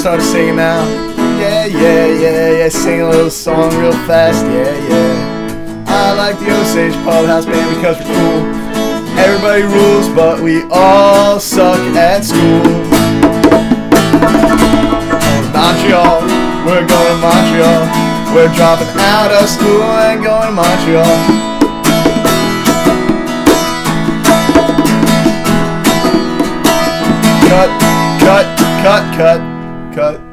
start singing now. Yeah, yeah, yeah, yeah. Sing a little song real fast. Yeah, yeah. I like the Osage Pub House Band because we're cool. Everybody rules, but we all suck at school. Montreal, we're going to Montreal. We're dropping out of school and going to Montreal. Cut, cut, cut, cut, cut.